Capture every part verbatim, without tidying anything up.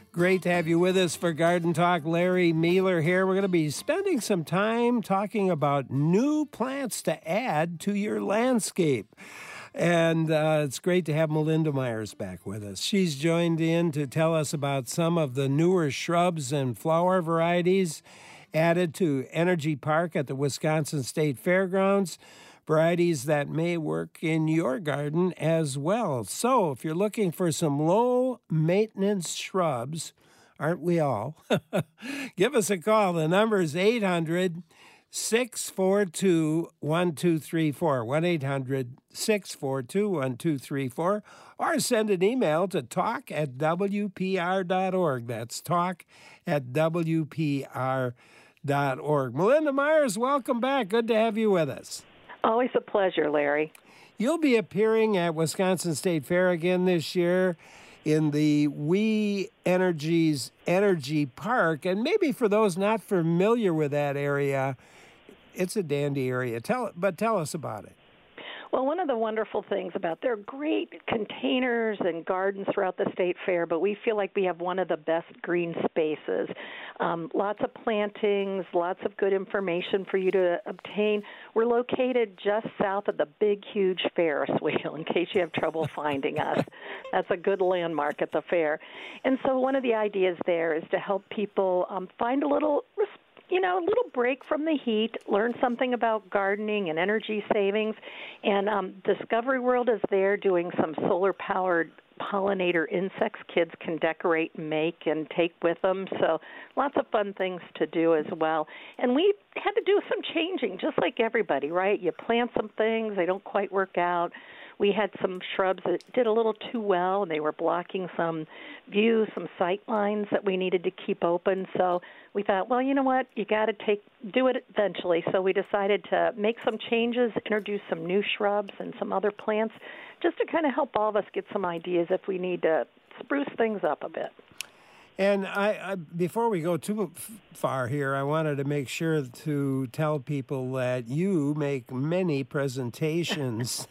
Great to have you with us for Garden Talk. Larry Mueller here. We're going to be spending some time talking about new plants to add to your landscape. And uh, it's great to have Melinda Myers back with us. She's joined in to tell us about some of the newer shrubs and flower varieties added to Energy Park at the Wisconsin State Fairgrounds, varieties that may work in your garden as well. So if you're looking for some low-maintenance shrubs, aren't we all? Give us a call. The number is eight hundred, six four two, one two three four, one eight hundred, six four two, one two three four, or send an email to talk at w p r dot org. That's talk at w p r dot org. Melinda Myers, welcome back. Good to have you with us. Always a pleasure, Larry. You'll be appearing at Wisconsin State Fair again this year in the We Energies Energy Park. And maybe for those not familiar with that area, it's a dandy area. Tell, but tell us about it. Well, one of the wonderful things about there are great containers and gardens throughout the state fair, but we feel like we have one of the best green spaces. Um, lots of plantings, lots of good information for you to obtain. We're located just south of the big, huge Ferris wheel, in case you have trouble finding us. That's a good landmark at the fair. And so one of the ideas there is to help people um, find a little you know, a little break from the heat, learn something about gardening and energy savings. And um, Discovery World is there doing some solar-powered pollinator insects kids can decorate and make and take with them. So lots of fun things to do as well. And we had to do some changing, just like everybody, right? You plant some things, they don't quite work out. We had some shrubs that did a little too well, and they were blocking some views, some sight lines that we needed to keep open. So we thought, well, you know what, you got to take do it eventually. So we decided to make some changes, introduce some new shrubs and some other plants, just to kind of help all of us get some ideas if we need to spruce things up a bit. And I, I, before we go too far here, I wanted to make sure to tell people that you make many presentations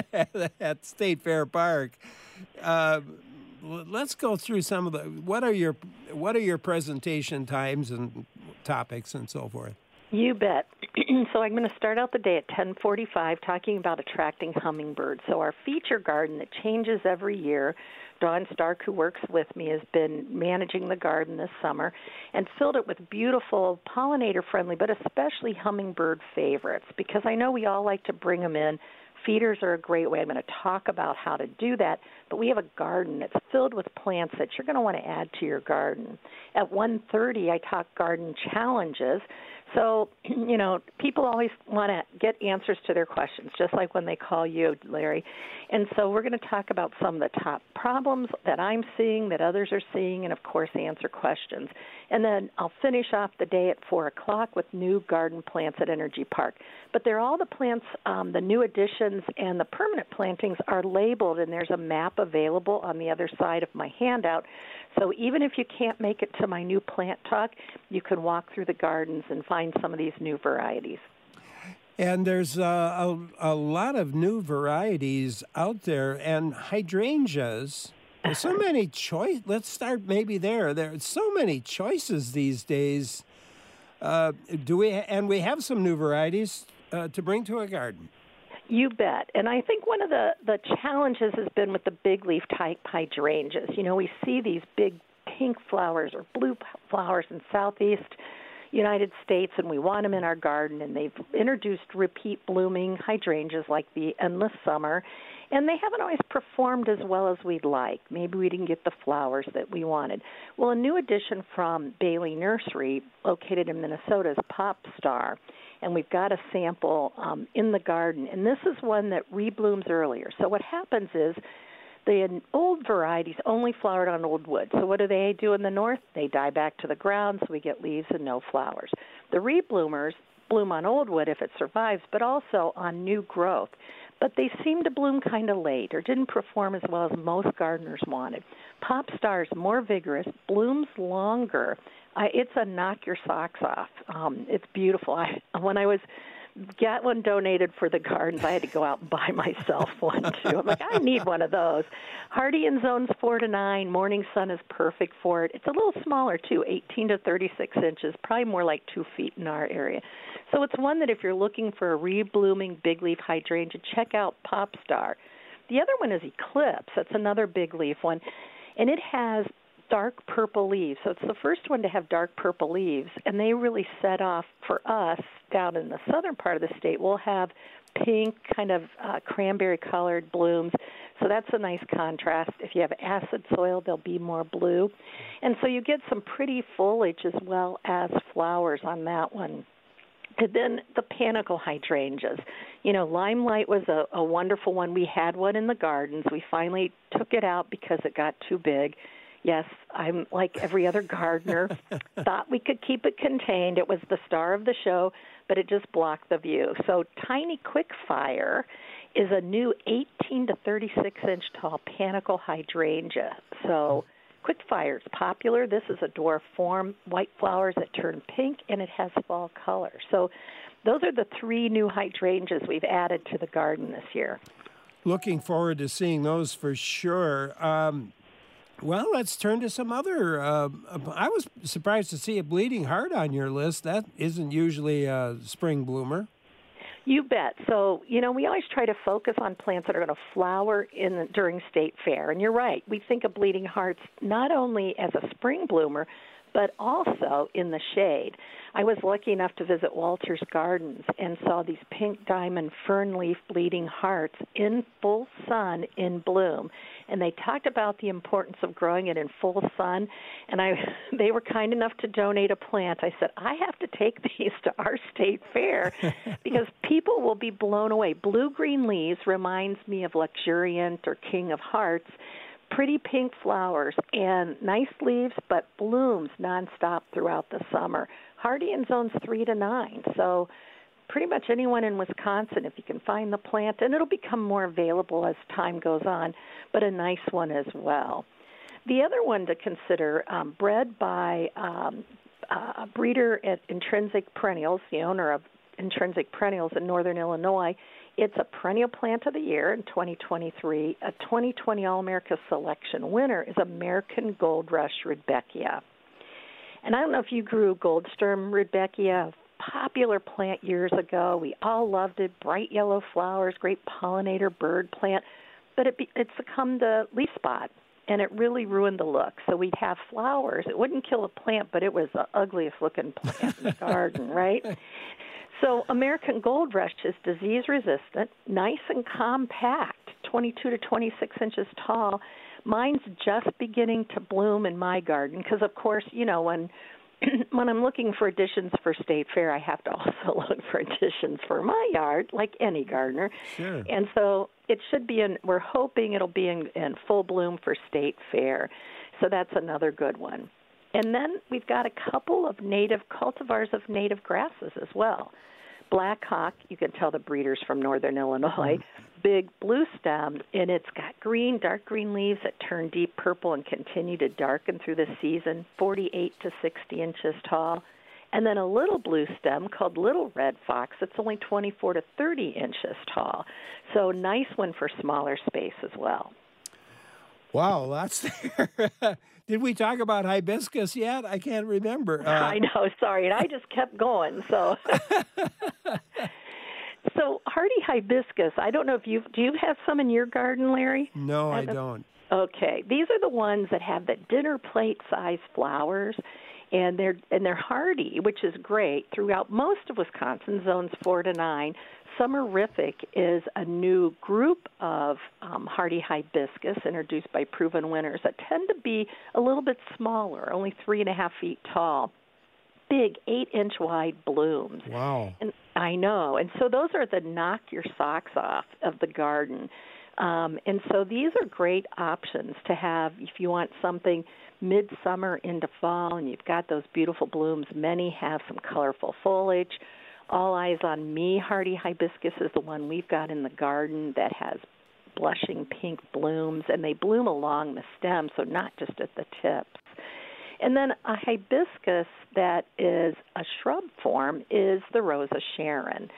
at State Fair Park. Uh, let's go through some of the. What are your What are your presentation times and topics and so forth? You bet. So I'm going to start out the day at ten forty-five talking about attracting hummingbirds. So our feature garden that changes every year, Dawn Stark, who works with me, has been managing the garden this summer and filled it with beautiful pollinator-friendly, but especially hummingbird favorites, because I know we all like to bring them in. Feeders are a great way. I'm going to talk about how to do that, but we have a garden that's filled with plants that you're going to want to add to your garden. At one thirty, I talk garden challenges. So, you know, people always want to get answers to their questions, just like when they call you, Larry. And so we're going to talk about some of the top problems that I'm seeing, that others are seeing, and, of course, answer questions. And then I'll finish off the day at four o'clock with new garden plants at Energy Park. But they're all the plants, um, the new additions and the permanent plantings are labeled, and there's a map available on the other side of my handout. So even if you can't make it to my new plant talk, you can walk through the gardens and find some of these new varieties. And there's uh, a, a lot of new varieties out there, and hydrangeas. There's so many choice. Let's start maybe there. There's so many choices these days. Uh, do we? And we have some new varieties uh, to bring to a garden. You bet. And I think one of the, the challenges has been with the big leaf type hydrangeas. You know, we see these big pink flowers or blue flowers in southeast United States, and we want them in our garden, and they've introduced repeat blooming hydrangeas like the Endless Summer, and they haven't always performed as well as we'd like. Maybe we didn't get the flowers that we wanted. Well, a new addition from Bailey Nursery, located in Minnesota, is Pop Star. And we've got a sample um, in the garden. And this is one that reblooms earlier. So what happens is the old varieties only flowered on old wood. So what do they do in the north? They die back to the ground, so we get leaves and no flowers. The rebloomers bloom on old wood if it survives, but also on new growth. But they seem to bloom kind of late or didn't perform as well as most gardeners wanted. Pop Star is more vigorous, blooms longer. I, it's a knock your socks off. Um, it's beautiful. I, when I was get one donated for the gardens. I had to go out and buy myself one, too. I'm like, I need one of those. Hardy in zones four to nine. Morning sun is perfect for it. It's a little smaller, too, eighteen to thirty-six inches, probably more like two feet in our area. So it's one that if you're looking for a reblooming big leaf hydrangea, check out Pop Star. The other one is Eclipse. That's another big leaf one, and it has dark purple leaves. So it's the first one to have dark purple leaves, and they really set off for us down in the southern part of the state. We'll have pink, kind of uh, cranberry-colored blooms. So that's a nice contrast. If you have acid soil, they'll be more blue. And so you get some pretty foliage as well as flowers on that one. And then the panicle hydrangeas. You know, Limelight was a, a wonderful one. We had one in the gardens. We finally took it out because it got too big. Yes, I'm like every other gardener, thought we could keep it contained. It was the star of the show, but it just blocked the view. So Tiny Quickfire is a new eighteen to thirty-six inch tall panicle hydrangea. So Quickfire is popular. This is a dwarf form, white flowers that turn pink, and it has fall color. So those are the three new hydrangeas we've added to the garden this year. Looking forward to seeing those for sure. Um, well, let's turn to some other. Uh, I was surprised to see a bleeding heart on your list. That isn't usually a spring bloomer. You bet. So, you know, we always try to focus on plants that are going to flower in during State Fair. And you're right. We think of bleeding hearts not only as a spring bloomer, but also in the shade. I was lucky enough to visit Walter's Gardens and saw these pink diamond fern leaf bleeding hearts in full sun in bloom. And they talked about the importance of growing it in full sun. And I, they were kind enough to donate a plant. I said, I have to take these to our state fair because people will be blown away. Blue-green leaves reminds me of Luxuriant or King of Hearts. Pretty pink flowers and nice leaves, but blooms nonstop throughout the summer. Hardy in zones three to nine. So pretty much anyone in Wisconsin, if you can find the plant, and it'll become more available as time goes on, but a nice one as well. The other one to consider, um, bred by um, a breeder at Intrinsic Perennials, the owner of Intrinsic Perennials in northern Illinois. It's a perennial plant of the year in twenty twenty-three. A twenty twenty All-America Selection winner is American Gold Rush Rudbeckia. And I don't know if you grew Goldsturm Rudbeckia, a popular plant years ago. We all loved it. Bright yellow flowers, great pollinator bird plant. But it, be, it succumbed to leaf spot, and it really ruined the look. So we'd have flowers. It wouldn't kill a plant, but it was the ugliest-looking plant in the garden, right? So American Gold Rush is disease-resistant, nice and compact, twenty-two to twenty-six inches tall. Mine's just beginning to bloom in my garden because, of course, you know, when when I'm looking for additions for State Fair, I have to also look for additions for my yard, like any gardener. Sure. And so it should be in, we're hoping it'll be in, in full bloom for State Fair. So that's another good one. And then we've got a couple of native cultivars of native grasses as well. Black Hawk, you can tell the breeders from northern Illinois, big blue stem, and it's got green, dark green leaves that turn deep purple and continue to darken through the season, forty-eight to sixty inches tall. And then a little blue stem called Little Red Fox. It's only twenty-four to thirty inches tall. So nice one for smaller space as well. Wow, lots there. Did we talk about hibiscus yet? I can't remember. Uh, I know, sorry, and I just kept going. So, so hardy hibiscus. I don't know if you do. You have some in your garden, Larry? No, I I don't. Okay, these are the ones that have the dinner plate size flowers, and they're and they're hardy, which is great throughout most of Wisconsin, zones four to nine. Summerific is a new group of um, hardy hibiscus introduced by proven winners that tend to be a little bit smaller, only three and a half feet tall, big eight-inch wide blooms. Wow. And I know. And so those are the knock your socks off of the garden. Um, and so these are great options to have if you want something midsummer into fall and you've got those beautiful blooms. Many have some colorful foliage. All Eyes on Me hardy hibiscus is the one we've got in the garden that has blushing pink blooms, and they bloom along the stem, so not just at the tips. And then a hibiscus that is a shrub form is the Rosa Sharon.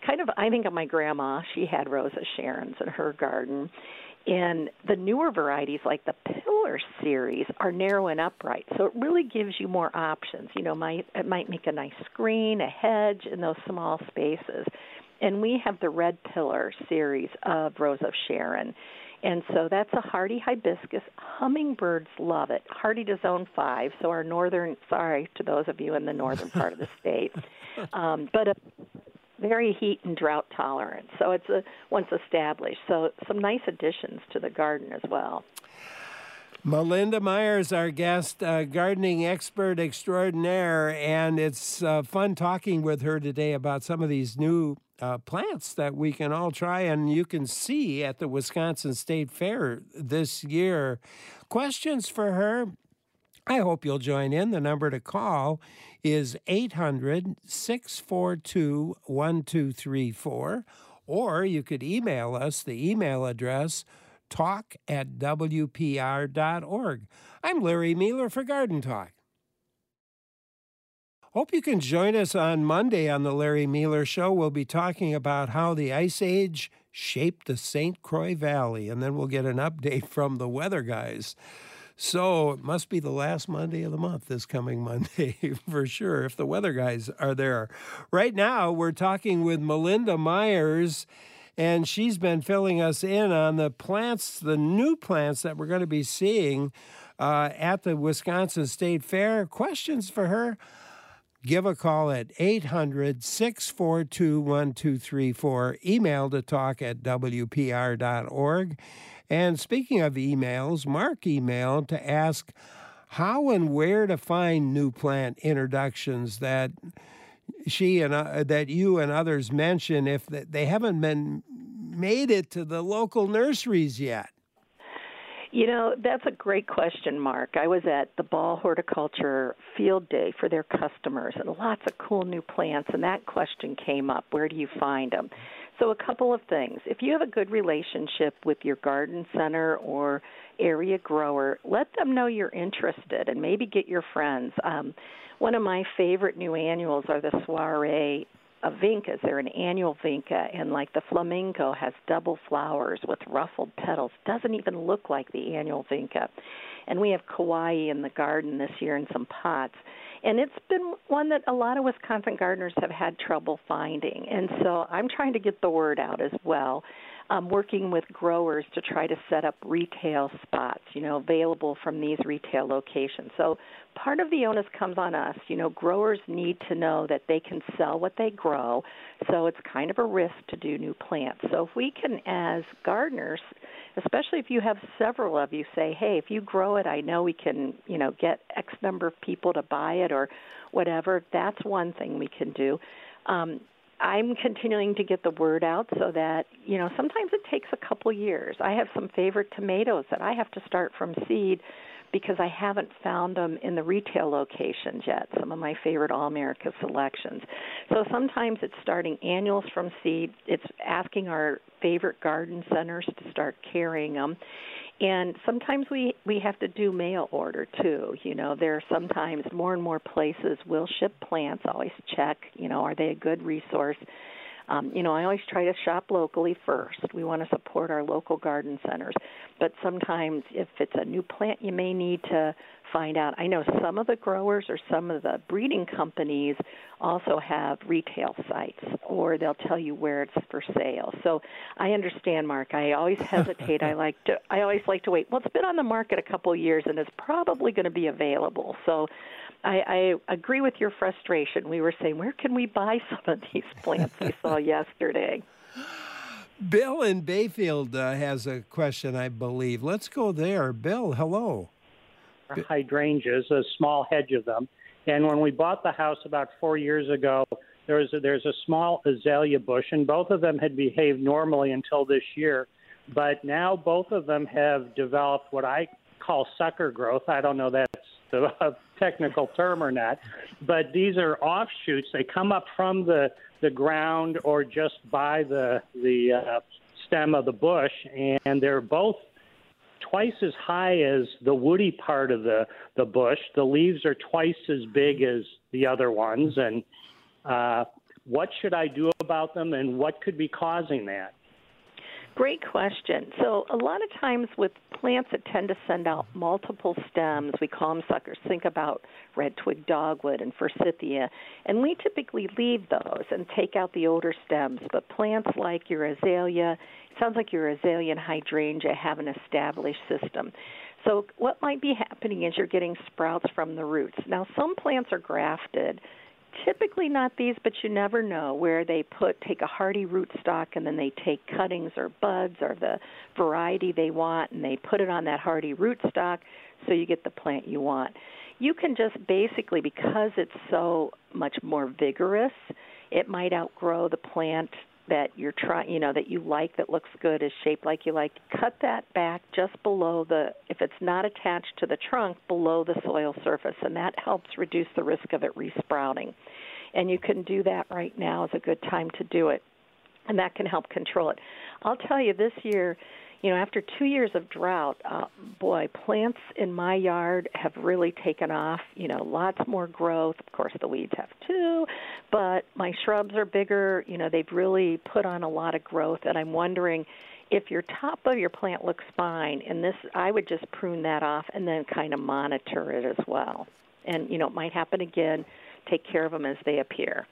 kind of, I think of my grandma. She had Rosa Sharons in her garden. And the newer varieties, like the Pillar series, are narrow and upright. So it really gives you more options. You know, might, it might make a nice screen, a hedge in those small spaces. And we have the Red Pillar series of Rose of Sharon. And so that's a hardy hibiscus. Hummingbirds love it. Hardy to zone five, so our northern, sorry to those of you in the northern part of the state. Um, but a very heat and drought tolerant. So it's a, once established. So some nice additions to the garden as well. Melinda Myers, our guest, uh, gardening expert extraordinaire, and it's uh, fun talking with her today about some of these new uh, plants that we can all try and you can see at the Wisconsin State Fair this year. Questions for her? I hope you'll join in. The number to call is eight hundred, six four two, one two three four, or you could email us. The email address, talk at W P R dot org. I'm Larry Mealer for Garden Talk. Hope you can join us on Monday on the Larry Mealer Show. We'll be talking about how the Ice Age shaped the Saint Croix Valley, and then we'll get an update from the weather guys. So it must be the last Monday of the month, this coming Monday, for sure, if the weather guys are there. Right now, we're talking with Melinda Myers, and she's been filling us in on the plants, the new plants that we're going to be seeing uh, at the Wisconsin State Fair. Questions for her? Give a call at eight hundred, six four two, one two three four. Email to talk at W P R dot org. And speaking of emails, Mark emailed to ask how and where to find new plant introductions that she and uh, that you and others mention if they haven't been made it to the local nurseries yet. You know, that's a great question, Mark. I was at the Ball Horticulture Field Day for their customers, and lots of cool new plants, and that question came up, where do you find them? So a couple of things. If you have a good relationship with your garden center or area grower, let them know you're interested and maybe get your friends. Um, one of my favorite new annuals are the Soiree of Vincas. They're an annual vinca, and like the flamingo has double flowers with ruffled petals. Doesn't even look like the annual vinca. And we have Kauai in the garden this year in some pots. And it's been one that a lot of Wisconsin gardeners have had trouble finding. And so I'm trying to get the word out as well. I'm working with growers to try to set up retail spots, you know, available from these retail locations. So part of the onus comes on us. You know, growers need to know that they can sell what they grow, so it's kind of a risk to do new plants. So if we can, as gardeners, especially if you have several of you, say, hey, if you grow it, I know we can, you know, get X number of people to buy it or whatever. That's one thing we can do. Um, I'm continuing to get the word out so that, you know, sometimes it takes a couple years. I have some favorite tomatoes that I have to start from seed because I haven't found them in the retail locations yet, some of my favorite All-America selections. So sometimes it's starting annuals from seed. It's asking our favorite garden centers to start carrying them. And sometimes we, we have to do mail order, too. You know, there are sometimes more and more places will ship plants. Always check, you know, are they a good resource? Um, you know, I always try to shop locally first. We want to support our local garden centers. But sometimes if it's a new plant, you may need to find out. I know some of the growers or some of the breeding companies also have retail sites, or they'll tell you where it's for sale. So I understand, Mark. I always hesitate. I like to. I always like to wait. Well, it's been on the market a couple of years, and it's probably going to be available. So I, I agree with your frustration. We were saying, where can we buy some of these plants we saw yesterday? Bill in Bayfield uh, has a question, I believe. Let's go there. Bill, hello. Hydrangeas, a small hedge of them. And when we bought the house about four years ago, there was a, there's a small azalea bush, and both of them had behaved normally until this year. But now both of them have developed what I call sucker growth. I don't know if that's the technical term or not, but these are offshoots. They come up from the, the ground or just by the, the uh, stem of the bush, and they're both twice as high as the woody part of the, the bush. The leaves are twice as big as the other ones. And uh, what should I do about them, and what could be causing that? Great question. So a lot of times with plants that tend to send out multiple stems, we call them suckers. Think about red twig dogwood and forsythia. And we typically leave those and take out the older stems. But plants like your azalea, it sounds like your azalea and hydrangea have an established system. So what might be happening is you're getting sprouts from the roots. Now, some plants are grafted. Typically not these, but you never know, where they put take a hardy rootstock and then they take cuttings or buds or the variety they want and they put it on that hardy rootstock so you get the plant you want. You can just basically, because it's so much more vigorous, it might outgrow the plant that you're trying, you know, that you like, that looks good, is shaped like you like. Cut that back just below the, if it's not attached to the trunk, below the soil surface, and that helps reduce the risk of it resprouting. And you can do that right now is a good time to do it, and that can help control it. I'll tell you, this year, you know, after two years of drought, uh, boy, plants in my yard have really taken off. You know, lots more growth. Of course, the weeds have too, but my shrubs are bigger. You know, they've really put on a lot of growth, and I'm wondering if your top of your plant looks fine, and this, I would just prune that off and then kind of monitor it as well. And, you know, it might happen again. Take care of them as they appear.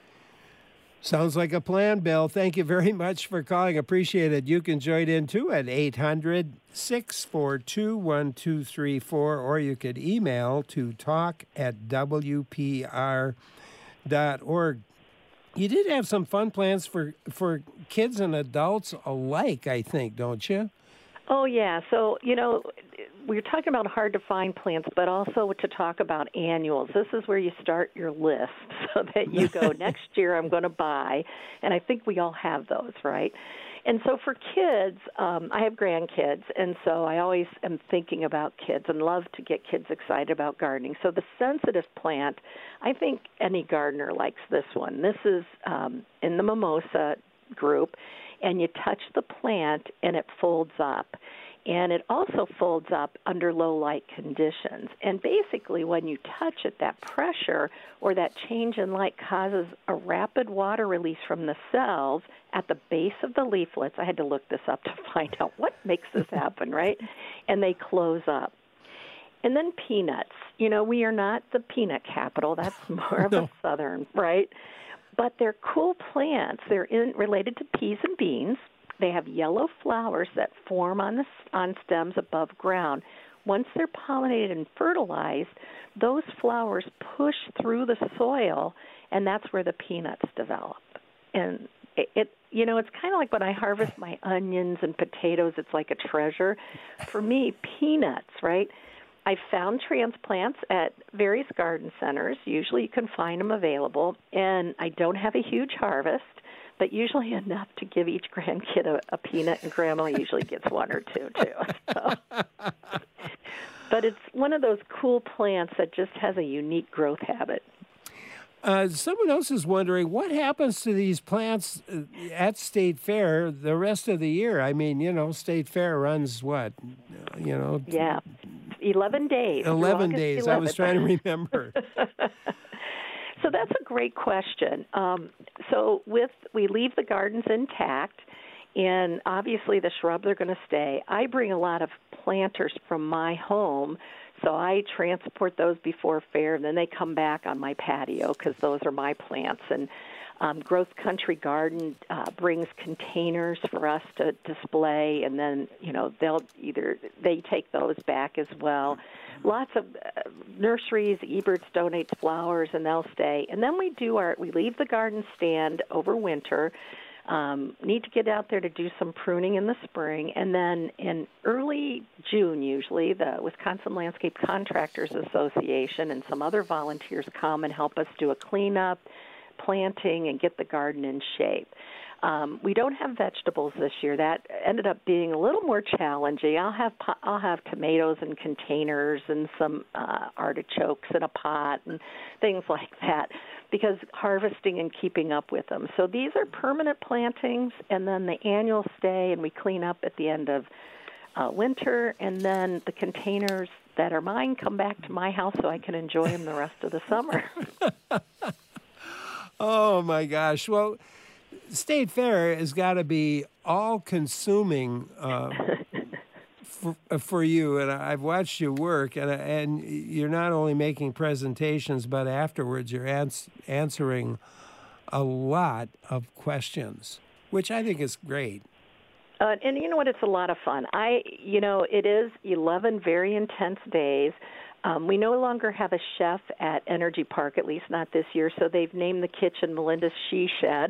Sounds like a plan, Bill. Thank you very much for calling. Appreciate it. You can join in, too, at eight hundred, six four two, one two three four, or you could email to talk at w p r dot org. You did have some fun plans for, for kids and adults alike, I think, don't you? Oh, yeah. So, you know, we're talking about hard-to-find plants, but also to talk about annuals. This is where you start your list so that you go, next year I'm going to buy, and I think we all have those, right? And so for kids, um, I have grandkids, and so I always am thinking about kids and love to get kids excited about gardening. So the sensitive plant, I think any gardener likes this one. This is um, in the mimosa group, and you touch the plant, and it folds up. And it also folds up under low light conditions. And basically, when you touch it, that pressure or that change in light causes a rapid water release from the cells at the base of the leaflets. I had to look this up to find out what makes this happen, right? And they close up. And then peanuts. You know, we are not the peanut capital. That's more of No. a southern, right? But they're cool plants. They're in, related to peas and beans. They have yellow flowers that form on the on stems above ground. Once they're pollinated and fertilized, those flowers push through the soil, and that's where the peanuts develop. And it, it you know, it's kind of like when I harvest my onions and potatoes, it's like a treasure. For me, peanuts, right? I found transplants at various garden centers. Usually you can find them available, and I don't have a huge harvest, but usually enough to give each grandkid a, a peanut, and Grandma usually gets one or two, too. So. But it's one of those cool plants that just has a unique growth habit. Uh, someone else is wondering, what happens to these plants uh, at State Fair the rest of the year? I mean, you know, State Fair runs what? Uh, you know? Yeah, eleven days. eleven days. eleventh. I was trying to remember. So that's a great question. Um, so with we leave the gardens intact, and obviously the shrubs are going to stay. I bring a lot of planters from my home, so I transport those before fair, and then they come back on my patio because those are my plants. And um, Growth Country Garden uh, brings containers for us to display, and then, you know, they'll either they take those back as well. Lots of uh, nurseries, Eberts donates flowers, and they'll stay. And then we do our, we leave the garden stand over winter, um, need to get out there to do some pruning in the spring, and then in early June usually, the Wisconsin Landscape Contractors Association and some other volunteers come and help us do a cleanup, planting, and get the garden in shape. Um, we don't have vegetables this year. That ended up being a little more challenging. I'll have I'll have tomatoes in containers and some uh, artichokes in a pot and things like that, because harvesting and keeping up with them. So these are permanent plantings, and then the annual stay, and we clean up at the end of uh, winter, and then the containers that are mine come back to my house so I can enjoy them the rest of the summer. Oh, my gosh. Well, State Fair has got to be all-consuming uh, for, for you, and I've watched you work, and and you're not only making presentations, but afterwards you're ans- answering a lot of questions, which I think is great. Uh, and you know what? It's a lot of fun. I, you know, it is eleven very intense days. Um, we no longer have a chef at Energy Park, at least not this year, so they've named the kitchen Melinda's She Shed.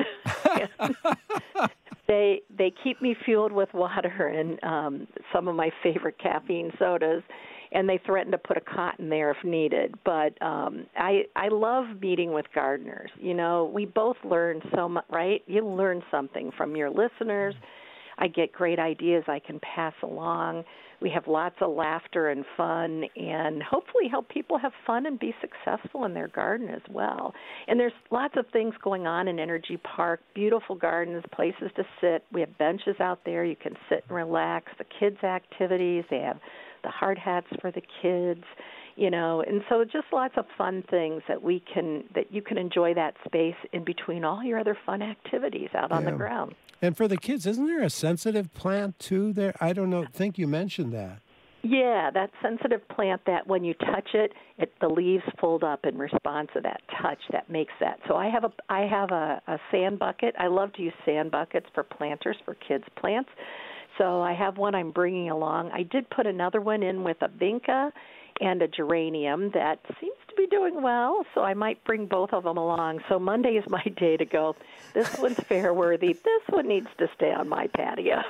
they they keep me fueled with water and um, some of my favorite caffeine sodas, and they threaten to put a cot in there if needed. But um, I I love meeting with gardeners. You know, we both learn so much, right? You learn something from your listeners. I get great ideas I can pass along. We have lots of laughter and fun, and hopefully help people have fun and be successful in their garden as well. And there's lots of things going on in Energy Park, beautiful gardens, places to sit. We have benches out there. You can sit and relax. The kids' activities, they have the hard hats for the kids, you know, and so just lots of fun things that we can, that you can enjoy that space in between all your other fun activities out on Yeah. the ground. And for the kids, isn't there a sensitive plant too there? I don't know. think you mentioned that. Yeah, that sensitive plant that when you touch it, it the leaves fold up in response to that touch. That makes that. So I have a I have a, a sand bucket. I love to use sand buckets for planters for kids' plants. So I have one I'm bringing along. I did put another one in with a vinca and a geranium that seems to be doing well, so I might bring both of them along. So Monday is my day to go, this one's fair worthy, this one needs to stay on my patio.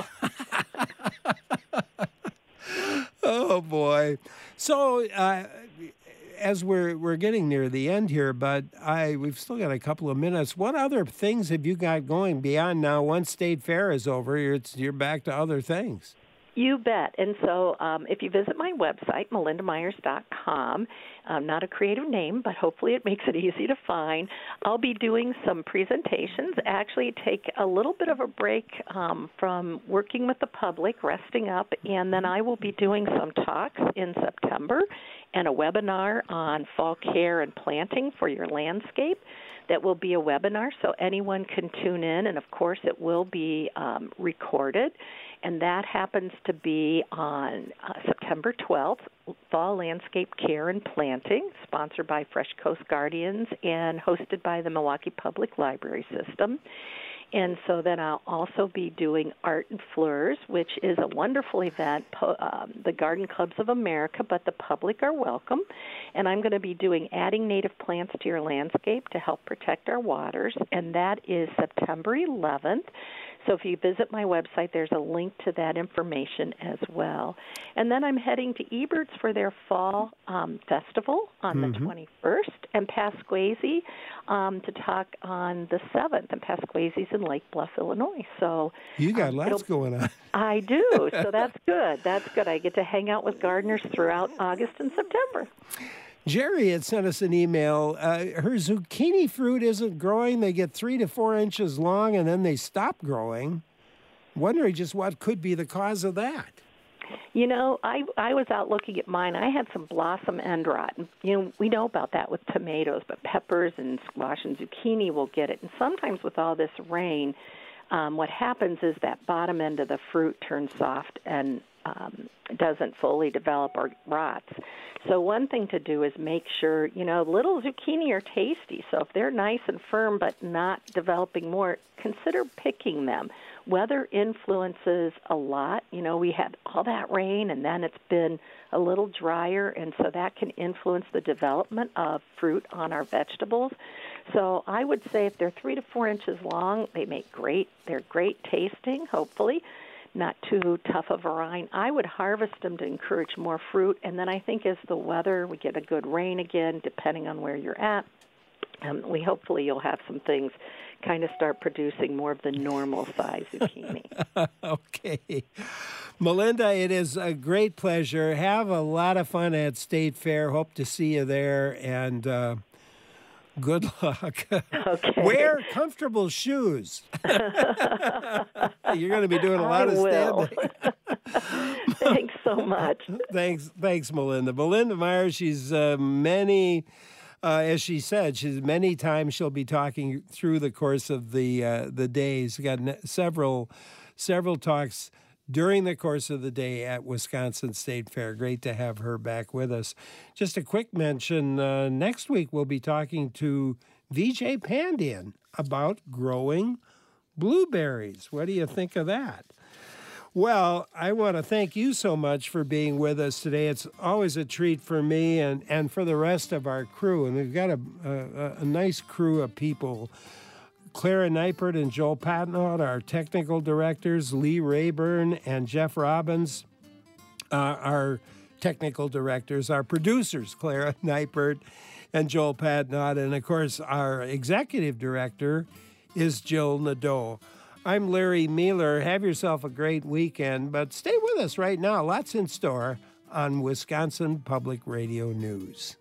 Oh, boy. So uh, as we're we're getting near the end here, but I we've still got a couple of minutes. What other things have you got going beyond now? Once State Fair is over, you're, you're back to other things. You bet. And so um, if you visit my website, melinda myers dot com, um, not a creative name, but hopefully it makes it easy to find, I'll be doing some presentations, actually take a little bit of a break um, from working with the public, resting up, and then I will be doing some talks in September and a webinar on fall care and planting for your landscape. That will be a webinar, so anyone can tune in, and of course it will be um, recorded. And that happens to be on uh, September twelfth, Fall Landscape Care and Planting, sponsored by Fresh Coast Guardians and hosted by the Milwaukee Public Library System. And so then I'll also be doing Art and Fleurs, which is a wonderful event, um, the Garden Clubs of America, but the public are welcome. And I'm going to be doing Adding Native Plants to Your Landscape to help protect our waters, and that is September eleventh. So if you visit my website, there's a link to that information as well. And then I'm heading to Ebert's for their fall um, festival on mm-hmm. the twenty-first, and Pasquazy um, to talk on the seventh. And Pasquazy's in Lake Bluff, Illinois. So you got um, lots going on. I do. So that's good. That's good. I get to hang out with gardeners throughout August and September. Jerry had sent us an email. Uh, her zucchini fruit isn't growing. They get three to four inches long, and then they stop growing. Wondering just what could be the cause of that. You know, I I was out looking at mine. I had some blossom end rot. And, you know, we know about that with tomatoes, but peppers and squash and zucchini will get it. And sometimes with all this rain, um, what happens is that bottom end of the fruit turns soft and um, doesn't fully develop or rots. So one thing to do is make sure, you know, little zucchini are tasty. So if they're nice and firm but not developing more, consider picking them. Weather influences a lot. You know, we had all that rain, and then it's been a little drier, and so that can influence the development of fruit on our vegetables. So I would say if they're three to four inches long, they make great, they're great tasting, hopefully, not too tough of a rind. I would harvest them to encourage more fruit, and then I think as the weather, we get a good rain again, depending on where you're at, um, we hopefully you'll have some things kind of start producing more of the normal size zucchini. Okay. Melinda, it is a great pleasure. Have a lot of fun at State Fair. Hope to see you there, and uh, good luck. Okay. Wear comfortable shoes. You're going to be doing a lot I of will. standing. Thanks so much. Thanks, thanks, Melinda. Melinda Myers, she's uh, many uh, as she said, she's many times she'll be talking through the course of the uh, the days. We got several several talks during the course of the day at Wisconsin State Fair. Great to have her back with us. Just a quick mention, uh, next week we'll be talking to V J Pandian about growing blueberries. What do you think of that? Well, I want to thank you so much for being with us today. It's always a treat for me and, and for the rest of our crew. And we've got a, a, a nice crew of people. Clara Neipert and Joel Patnaud, our technical directors, Lee Rayburn and Jeff Robbins, uh, our technical directors, our producers, Clara Neipert and Joel Patnaud, and of course, our executive director is Jill Nadeau. I'm Larry Mueller. Have yourself a great weekend, but stay with us right now. Lots in store on Wisconsin Public Radio News.